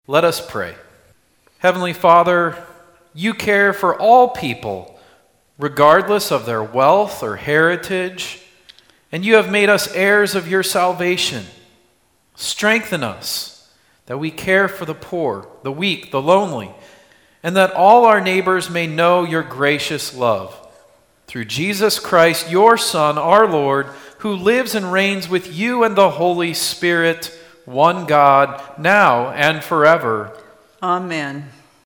Let us pray. Heavenly Father, you care for all people, regardless of their wealth or heritage, and you have made us heirs of your salvation. Strengthen us that we care for the poor, the weak, the lonely, and that all our neighbors may know your gracious love. Through Jesus Christ, your Son, our Lord, who lives and reigns with you and the Holy Spirit, one God, now and forever. Amen.